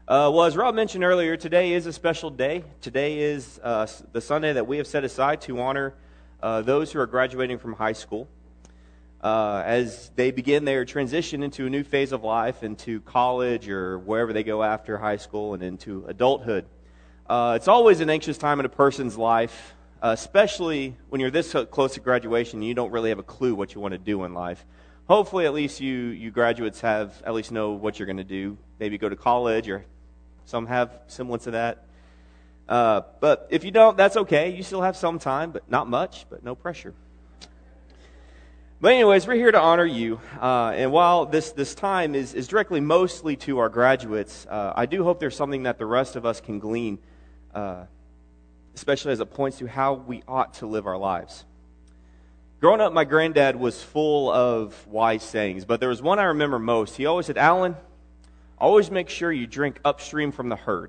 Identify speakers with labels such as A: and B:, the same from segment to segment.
A: Well, as Rob mentioned earlier, today is a special day. Today is the Sunday that we have set aside to honor those who are graduating from high school. As they begin their transition into a new phase of life, into college or wherever they go after high school and into adulthood. It's always an anxious time in a person's life, especially when you're this close to graduation and you don't really have a clue what you want to do in life. Hopefully, at least you graduates have at least know what you're going to do. Maybe go to college, or some have semblance of that. But if you don't, that's okay. You still have some time, but not much, but no pressure. But anyways, we're here to honor you. And while this time is directly mostly to our graduates, I do hope there's something that the rest of us can glean, especially as it points to how we ought to live our lives. Growing up, my granddad was full of wise sayings, but there was one I remember most. He always said, "Alan, always make sure you drink upstream from the herd."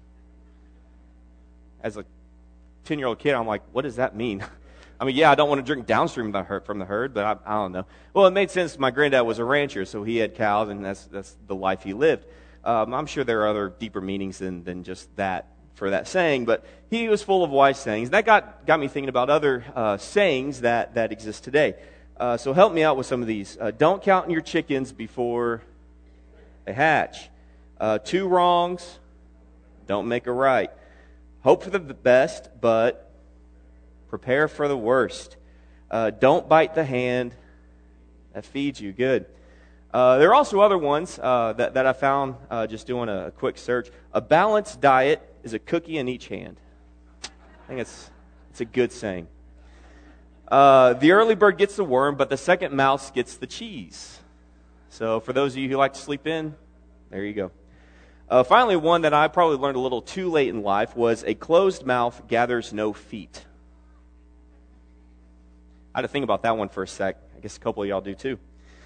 A: As a 10-year-old kid, I'm like, what does that mean? I mean, yeah, I don't want to drink downstream from the herd, but I don't know. Well, it made sense. My granddad was a rancher, so he had cows, and that's the life he lived. I'm sure there are other deeper meanings than just that for that saying, but he was full of wise sayings. That got me thinking about other sayings that exist today. So help me out with some of these. Don't count your chickens before they hatch. 2 wrongs don't make a right. Hope for the best, but prepare for the worst. Don't bite the hand that feeds you. Good. There are also other ones that I found just doing a quick search. A balanced diet is a cookie in each hand. I think it's a good saying. The early bird gets the worm, but the second mouse gets the cheese. So for those of you who like to sleep in, there you go. Finally, one that I probably learned a little too late in life was a closed mouth gathers no feet. I had to think about that one for a sec. I guess a couple of y'all do too.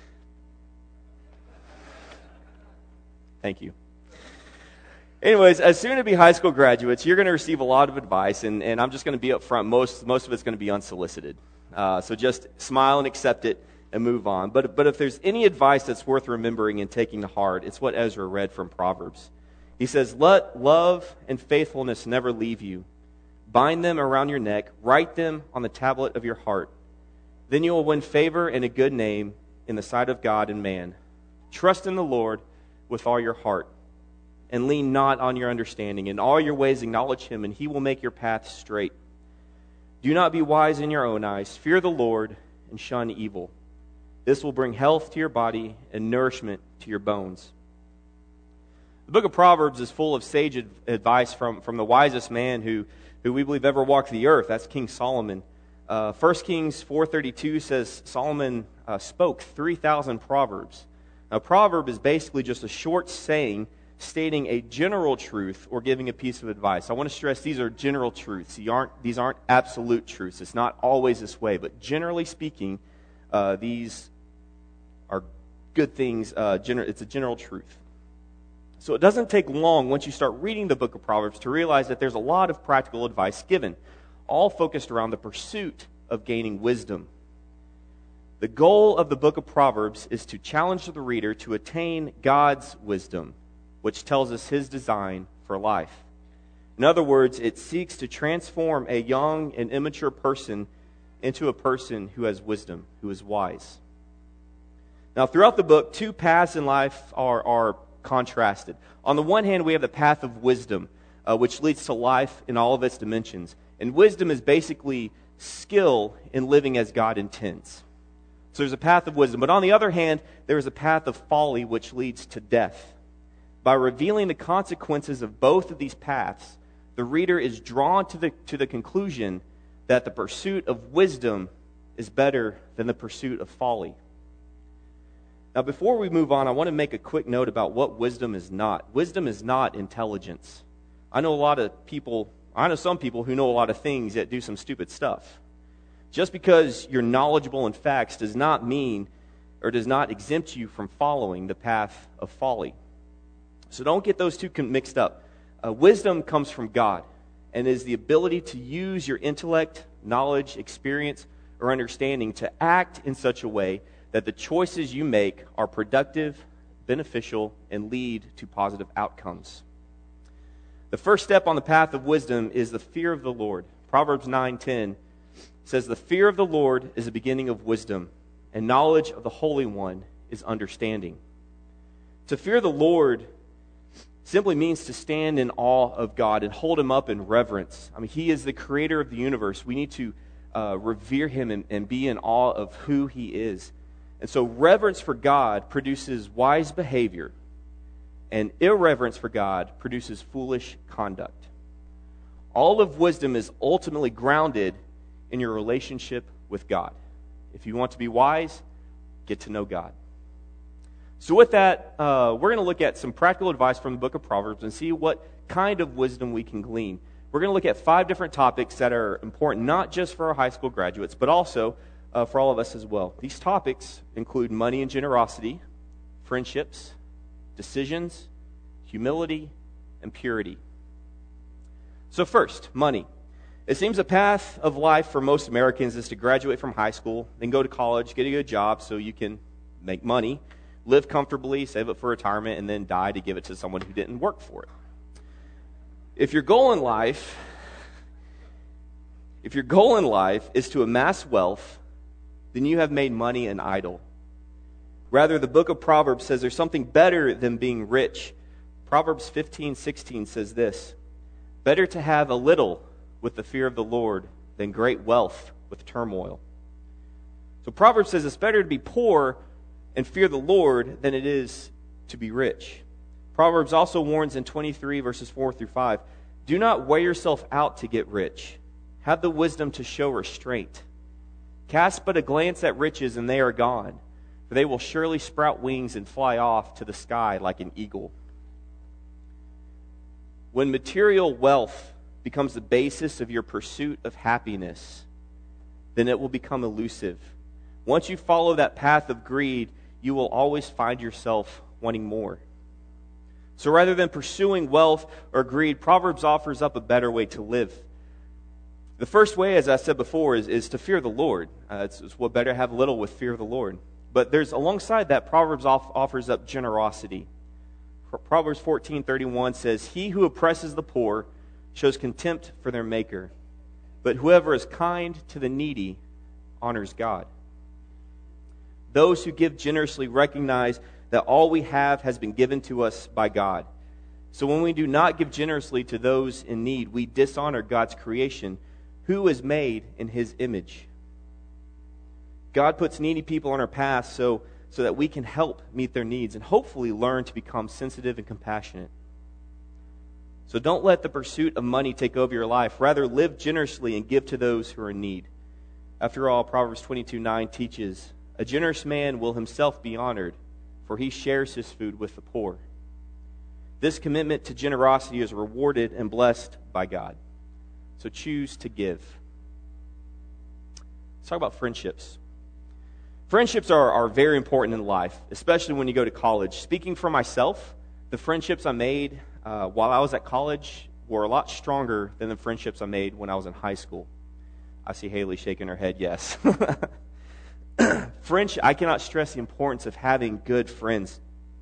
A: Thank you. Anyways, as soon-to-be high school graduates, you're going to receive a lot of advice, and I'm just going to be up front. Most of it's going to be unsolicited. So just smile and accept it and move on. But if there's any advice that's worth remembering and taking to heart, it's what Ezra read from Proverbs. He says, "Let love and faithfulness never leave you. Bind them around your neck. Write them on the tablet of your heart. Then you will win favor and a good name in the sight of God and man. Trust in the Lord with all your heart, and lean not on your understanding. In all your ways acknowledge Him, and He will make your path straight. Do not be wise in your own eyes. Fear the Lord and shun evil. This will bring health to your body and nourishment to your bones." The book of Proverbs is full of sage advice from the wisest man who we believe ever walked the earth. That's King Solomon. 1 Kings 4:32 says Solomon spoke 3,000 proverbs. Now, a proverb is basically just a short saying stating a general truth or giving a piece of advice. I want to stress these are general truths. These aren't absolute truths. It's not always this way, but generally speaking, these are good things. It's a general truth. So it doesn't take long once you start reading the book of Proverbs to realize that there's a lot of practical advice given, all focused around the pursuit of gaining wisdom. The goal of the book of Proverbs is to challenge the reader to attain God's wisdom, which tells us His design for life. In other words, it seeks to transform a young and immature person into a person who has wisdom, who is wise. Now, throughout the book, 2 paths in life are contrasted. On the one hand, we have the path of wisdom, which leads to life in all of its dimensions. And wisdom is basically skill in living as God intends. So there's a path of wisdom. But on the other hand, there is a path of folly which leads to death. By revealing the consequences of both of these paths, the reader is drawn to the conclusion that the pursuit of wisdom is better than the pursuit of folly. Now, before we move on, I want to make a quick note about what wisdom is not. Wisdom is not intelligence. I know some people who know a lot of things yet do some stupid stuff. Just because you're knowledgeable in facts does not mean or does not exempt you from following the path of folly. So don't get those two mixed up. Wisdom comes from God and is the ability to use your intellect, knowledge, experience, or understanding to act in such a way that the choices you make are productive, beneficial, and lead to positive outcomes. The first step on the path of wisdom is the fear of the Lord. Proverbs 9:10 says, "The fear of the Lord is the beginning of wisdom, and knowledge of the Holy One is understanding." To fear the Lord simply means to stand in awe of God and hold Him up in reverence. I mean, He is the creator of the universe. We need to revere Him and be in awe of who He is. And so reverence for God produces wise behavior, and irreverence for God produces foolish conduct. All of wisdom is ultimately grounded in your relationship with God. If you want to be wise, get to know God. So with that, we're going to look at some practical advice from the book of Proverbs and see what kind of wisdom we can glean. We're going to look at 5 different topics that are important, not just for our high school graduates, but also for all of us as well. These topics include money and generosity, friendships, decisions, humility, and purity. So first, money. It seems a path of life for most Americans is to graduate from high school, then go to college, get a good job so you can make money, live comfortably, save up for retirement, and then die to give it to someone who didn't work for it. If your goal in life is to amass wealth, then you have made money an idol. Rather, the book of Proverbs says there's something better than being rich. Proverbs 15:16 says this, "Better to have a little with the fear of the Lord than great wealth with turmoil." So Proverbs says it's better to be poor and fear the Lord than it is to be rich. Proverbs also warns in 23 verses 4 through 5, "Do not wear yourself out to get rich. Have the wisdom to show restraint. Cast but a glance at riches and they are gone, for they will surely sprout wings and fly off to the sky like an eagle." When material wealth becomes the basis of your pursuit of happiness, then it will become elusive. Once you follow that path of greed, you will always find yourself wanting more. So rather than pursuing wealth or greed, Proverbs offers up a better way to live. The first way, as I said before, is to fear the Lord. It's what better have little with fear of the Lord. But there's alongside that, Proverbs offers up generosity. Proverbs 14:31 says, "He who oppresses the poor shows contempt for their maker, but whoever is kind to the needy honors God." Those who give generously recognize that all we have has been given to us by God. So when we do not give generously to those in need, we dishonor God's creation, who is made in His image. God puts needy people on our path so that we can help meet their needs and hopefully learn to become sensitive and compassionate. So don't let the pursuit of money take over your life. Rather, live generously and give to those who are in need. After all, Proverbs 22:9 teaches, "A generous man will himself be honored, for he shares his food with the poor." This commitment to generosity is rewarded and blessed by God. So choose to give. Let's talk about friendships. Friendships are very important in life, especially when you go to college. Speaking for myself, the friendships I made while I was at college were a lot stronger than the friendships I made when I was in high school. I see Haley shaking her head, yes. I cannot stress the importance of having good friends.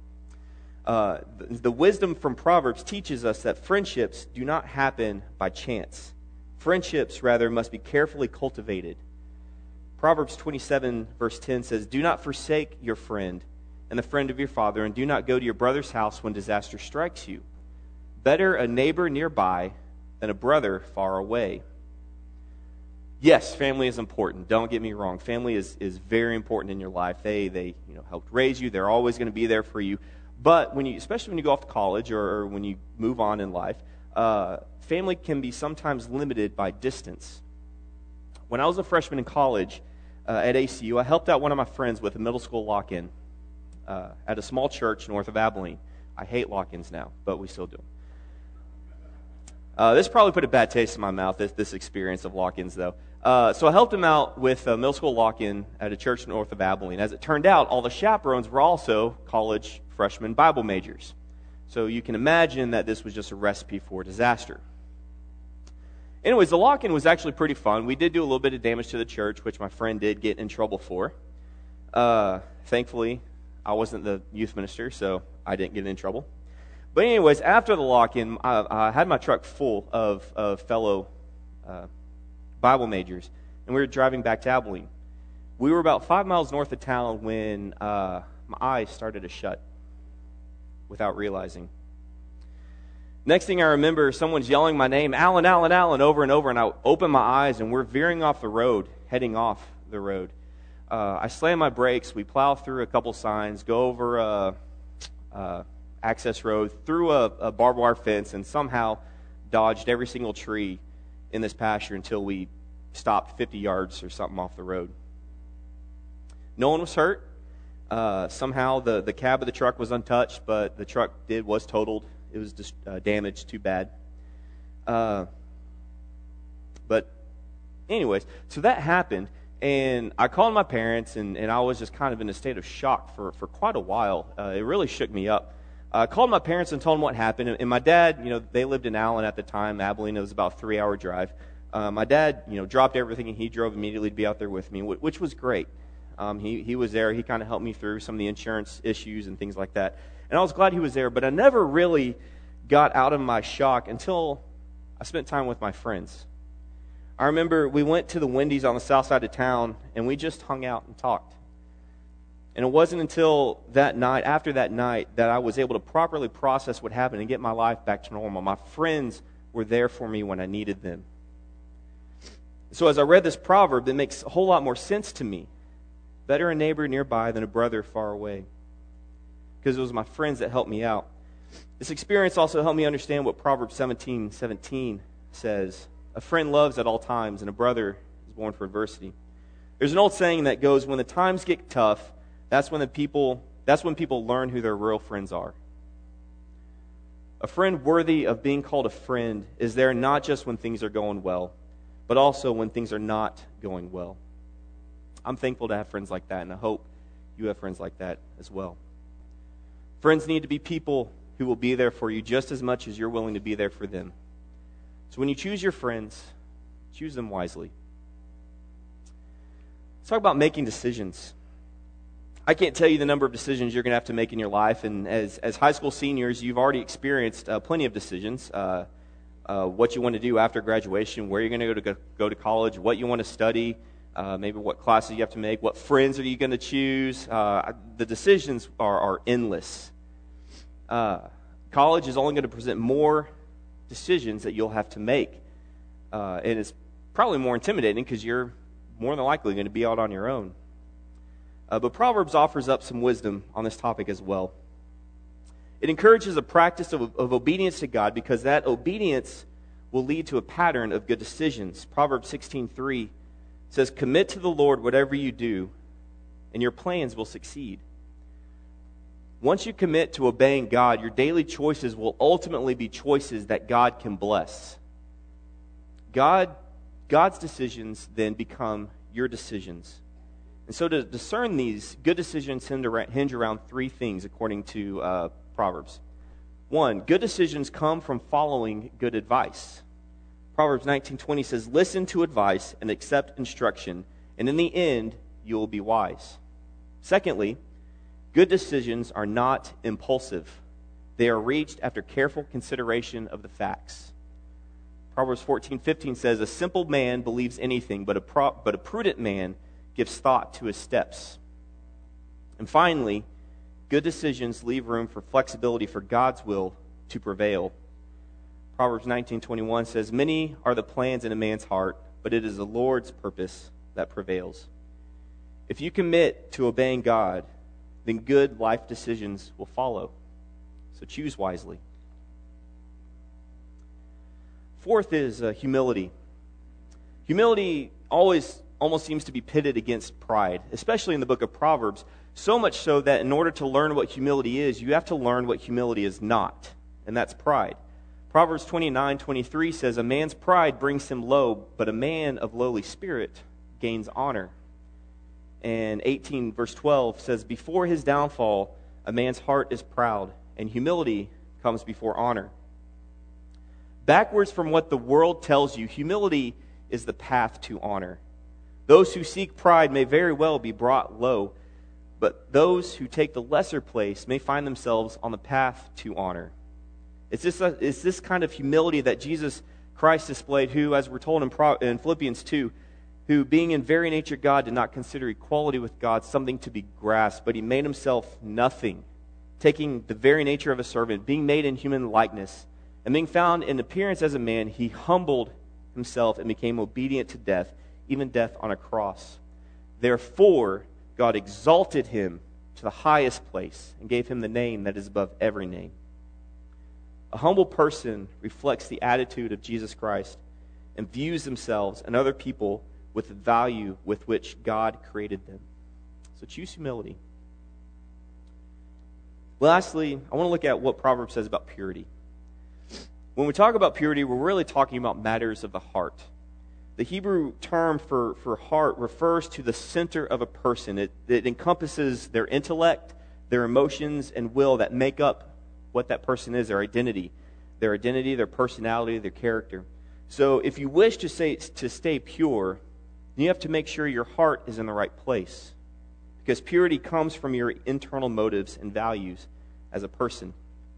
A: The wisdom from Proverbs teaches us that friendships do not happen by chance. Friendships, rather, must be carefully cultivated. Proverbs 27, verse 10 says, "Do not forsake your friend and the friend of your father, and do not go to your brother's house when disaster strikes you. Better a neighbor nearby than a brother far away." Yes, family is important. Don't get me wrong. Family is very important in your life. They helped raise you. They're always going to be there for you. But especially when you go off to college or when you move on in life, family can be sometimes limited by distance. When I was a freshman in college at ACU, I helped out one of my friends with a middle school lock-in at a small church north of Abilene. I hate lock-ins now, but we still do them. This probably put a bad taste in my mouth, this experience of lock-ins, though. So I helped him out with a middle school lock-in at a church north of Abilene. As it turned out, all the chaperones were also college freshman Bible majors. So you can imagine that this was just a recipe for disaster. Anyways, the lock-in was actually pretty fun. We did do a little bit of damage to the church, which my friend did get in trouble for. Thankfully, I wasn't the youth minister, so I didn't get in trouble. But anyways, after the lock-in, I had my truck full of fellow Bible majors, and we were driving back to Abilene. We were about 5 miles north of town when my eyes started to shut without realizing. Next thing I remember, someone's yelling my name, Alan, Alan, Alan, over and over, and I open my eyes, and we're veering off the road, heading off the road. I slam my brakes, we plow through a couple signs, go over a access road, through a barbed wire fence, and somehow dodged every single tree in this pasture until we stopped 50 yards or something off the road. No one was hurt. Somehow the cab of the truck was untouched, but the truck was totaled. It was just damaged too bad. But anyways, so that happened, and I called my parents, and I was just kind of in a state of shock for quite a while. It really shook me up. I called my parents and told them what happened, and my dad, they lived in Allen at the time. Abilene, it was about a 3-hour drive. My dad, dropped everything, and he drove immediately to be out there with me, which was great. He was there. He kind of helped me through some of the insurance issues and things like that. And I was glad he was there, but I never really got out of my shock until I spent time with my friends. I remember we went to the Wendy's on the south side of town, and we just hung out and talked. And it wasn't until that night, after that night, that I was able to properly process what happened and get my life back to normal. My friends were there for me when I needed them. So as I read this proverb, it makes a whole lot more sense to me. Better a neighbor nearby than a brother far away. Because it was my friends that helped me out. This experience also helped me understand what Proverbs 17:17 says. A friend loves at all times, and a brother is born for adversity. There's an old saying that goes, when the times get tough, that's when people learn who their real friends are. A friend worthy of being called a friend is there not just when things are going well, but also when things are not going well. I'm thankful to have friends like that, and I hope you have friends like that as well. Friends need to be people who will be there for you just as much as you're willing to be there for them. So when you choose your friends, choose them wisely. Let's talk about making decisions. I can't tell you the number of decisions you're going to have to make in your life, and as high school seniors, you've already experienced plenty of decisions. What you want to do after graduation, where you're going to go to college, what you want to study, maybe what classes you have to make, what friends are you going to choose. The decisions are endless. College is only going to present more decisions that you'll have to make. And it's probably more intimidating because you're more than likely going to be out on your own. But Proverbs offers up some wisdom on this topic as well. It encourages a practice of obedience to God because that obedience will lead to a pattern of good decisions. Proverbs 16:3 says, "Commit to the Lord whatever you do, and your plans will succeed." Once you commit to obeying God, your daily choices will ultimately be choices that God can bless. God's decisions then become your decisions. And so to discern these, good decisions hinge around three things according to Proverbs. One, good decisions come from following good advice. Proverbs 19:20 says, "Listen to advice and accept instruction, and in the end you will be wise." Secondly, good decisions are not impulsive. They are reached after careful consideration of the facts. Proverbs 14:15 says, "A simple man believes anything, but a prudent man gives thought to his steps." And finally, good decisions leave room for flexibility for God's will to prevail. Proverbs 19:21 says, "Many are the plans in a man's heart, but it is the Lord's purpose that prevails." If you commit to obeying God, then good life decisions will follow. So choose wisely. Fourth is humility. Humility almost seems to be pitted against pride, especially in the book of Proverbs, so much so that in order to learn what humility is, you have to learn what humility is not, and that's pride. Proverbs 29:23 says, "A man's pride brings him low, but a man of lowly spirit gains honor." And 18 verse 12 says, "Before his downfall, a man's heart is proud, and humility comes before honor." Backwards from what the world tells you, humility is the path to honor. Those who seek pride may very well be brought low, but those who take the lesser place may find themselves on the path to honor. It's this kind of humility that Jesus Christ displayed, who, as we're told in Philippians 2, who, being in very nature God, did not consider equality with God something to be grasped, but he made himself nothing, taking the very nature of a servant, being made in human likeness, and being found in appearance as a man, he humbled himself and became obedient to death, even death on a cross. Therefore, God exalted him to the highest place and gave him the name that is above every name. A humble person reflects the attitude of Jesus Christ and views themselves and other people with the value with which God created them. So choose humility. Lastly, I want to look at what Proverbs says about purity. When we talk about purity, we're really talking about matters of the heart. The Hebrew term for heart refers to the center of a person. It encompasses their intellect, their emotions, and will that make up what that person is, their identity, their personality, their character. So if you wish to stay pure, you have to make sure your heart is in the right place, because purity comes from your internal motives and values as a person.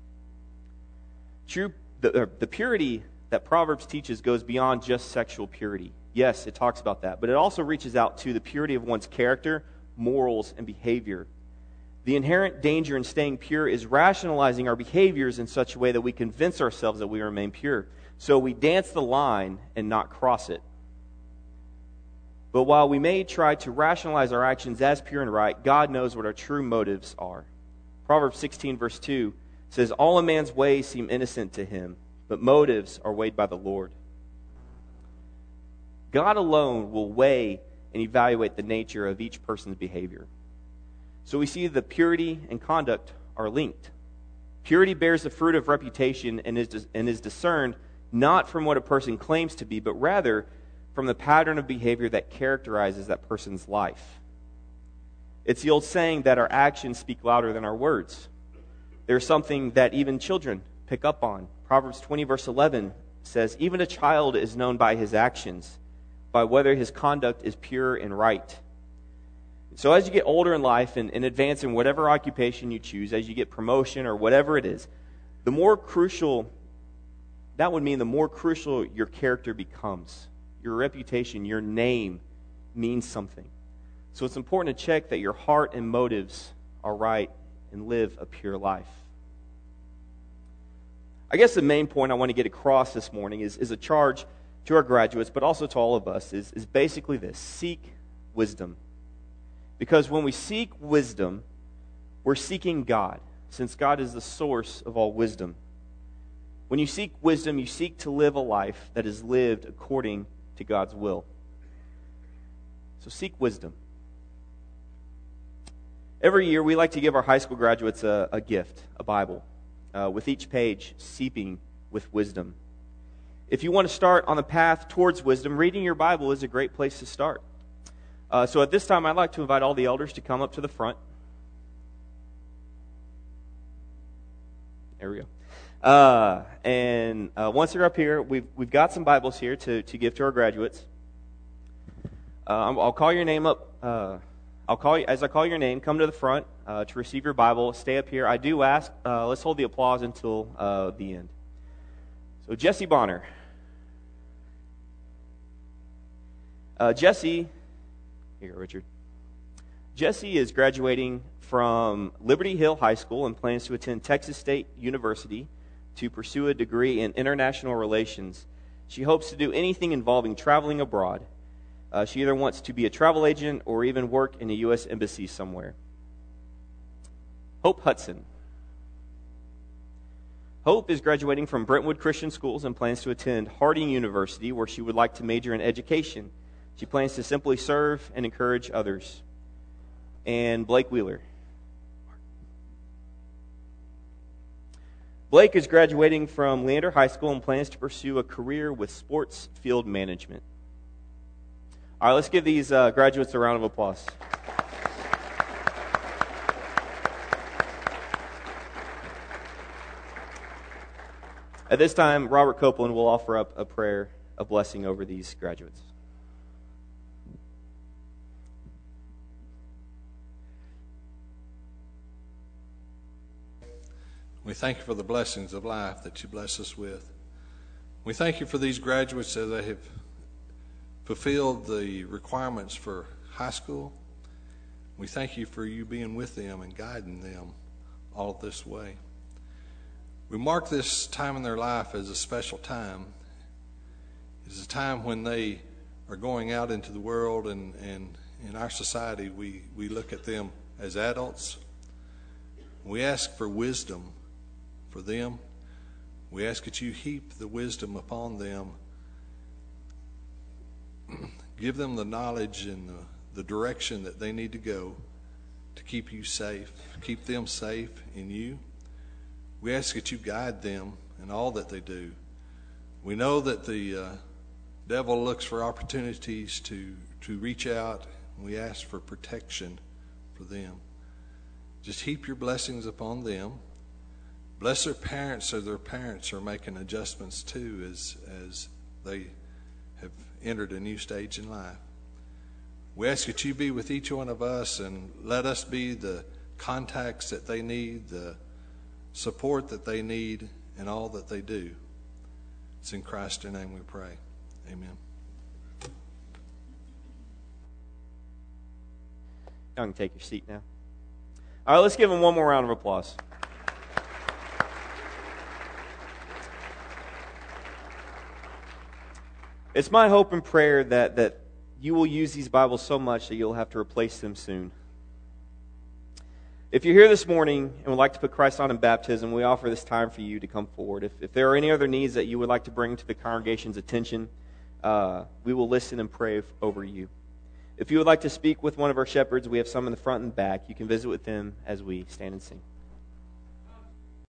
A: The purity that Proverbs teaches goes beyond just sexual purity. Yes, it talks about that, but it also reaches out to the purity of one's character, morals, and behavior. The inherent danger in staying pure is rationalizing our behaviors in such a way that we convince ourselves that we remain pure. So we dance the line and not cross it. But while we may try to rationalize our actions as pure and right, God knows what our true motives are. Proverbs 16, verse 2 says, "All a man's ways seem innocent to him, but motives are weighed by the Lord." God alone will weigh and evaluate the nature of each person's behavior. So we see that purity and conduct are linked. Purity bears the fruit of reputation and is discerned not from what a person claims to be, but rather from the pattern of behavior that characterizes that person's life. It's the old saying that our actions speak louder than our words. There's something that even children pick up on. Proverbs 20, verse 11 says, "Even a child is known by his actions, by whether his conduct is pure and right." So as you get older in life and advance in whatever occupation you choose, as you get promotion or whatever it is, the more crucial your character becomes. Your reputation, your name means something. So it's important to check that your heart and motives are right and live a pure life. I guess the main point I want to get across this morning is a charge to our graduates, but also to all of us, is basically this: seek wisdom. Because when we seek wisdom, we're seeking God, since God is the source of all wisdom. When you seek wisdom, you seek to live a life that is lived according to God's will. So seek wisdom. Every year, we like to give our high school graduates a gift, a Bible, with each page seeping with wisdom. If you want to start on the path towards wisdom, reading your Bible is a great place to start. So at this time, I'd like to invite all the elders to come up to the front. There we go. And once they're up here, we've got some Bibles here to give to our graduates. I'll call your name up. As I call your name, come to the front to receive your Bible. Stay up here. I do ask, let's hold the applause until the end. So Jesse Bonner. Jesse, here you go, Richard. Jesse is graduating from Liberty Hill High School and plans to attend Texas State University to pursue a degree in international relations. She hopes to do anything involving traveling abroad. She either wants to be a travel agent or even work in a U.S. embassy somewhere. Hope Hudson. Hope is graduating from Brentwood Christian Schools and plans to attend Harding University, where she would like to major in education. She plans to simply serve and encourage others. And Blake Wheeler. Blake is graduating from Leander High School and plans to pursue a career with sports field management. All right, let's give these graduates a round of applause. At this time, Robert Copeland will offer up a prayer of blessing over these graduates.
B: We thank you for the blessings of life that you bless us with. We thank you for these graduates as they have fulfilled the requirements for high school. We thank you for you being with them and guiding them all this way. We mark this time in their life as a special time. It's a time when they are going out into the world, and in our society we look at them as adults. We ask for wisdom for them. We ask that you heap the wisdom upon them. Give them the knowledge and the direction that they need to go to keep you safe, keep them safe in you. We ask that you guide them in all that they do. We know that the devil looks for opportunities to reach out. We ask for protection for them. Just heap your blessings upon them. Bless their parents as their parents are making adjustments too as they have entered a new stage in life. We ask that you be with each one of us and let us be the contacts that they need, the support that they need in all that they do. It's in Christ's name we pray. Amen.
A: Y'all can take your seat now. All right, let's give them one more round of applause. It's my hope and prayer that you will use these Bibles so much that you'll have to replace them soon. If you're here this morning and would like to put Christ on in baptism, we offer this time for you to come forward. If there are any other needs that you would like to bring to the congregation's attention, we will listen and pray over you. If you would like to speak with one of our shepherds, we have some in the front and back. You can visit with them as we stand and sing.